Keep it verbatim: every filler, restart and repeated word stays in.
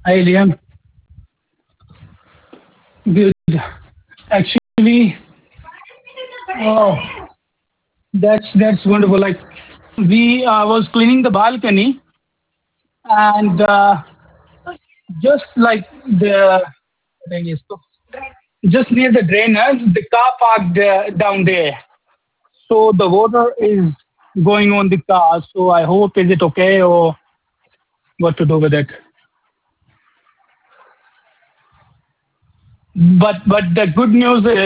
Hi, Liam. Good. Actually, oh, that's that's wonderful. Like we uh, was cleaning the balcony, and uh, just like the just near the drainage, the car parked uh, down there. So the water is going on the car. So I hope is it okay or what to do with it. But but the good news is